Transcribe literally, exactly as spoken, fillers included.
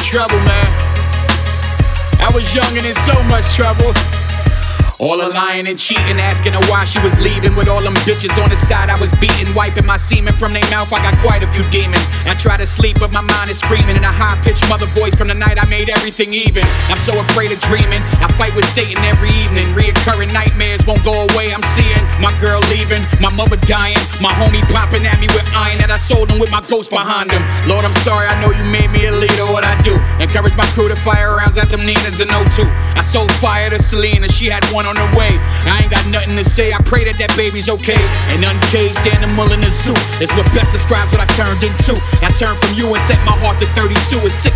trouble, man. I was young and in so much trouble. All the lying and cheating, asking her why she was leaving. With all them bitches on the side, I was beating, wiping my semen from their mouth. I got quite a few demons. I try to sleep, but my mind is screaming in a high-pitched mother voice. From the night I made everything even. I'm so afraid of dreaming. I fight with Satan every evening. Reoccurring nightmares won't go away. I'm seeing my girl leaving, my mother dying, my homie popping at me with iron that I sold him with my ghost behind him. Lord, I'm sorry, I know you made me a leader. What I do? Encourage my crew to fire rounds at them Ninas and O two. I sold fire to Selena, she had one on the way. I ain't got nothing to say, I pray that that baby's okay. An uncaged animal in the zoo is what best describes what I turned into. I turned from you and set my heart to thirty-two. It's sick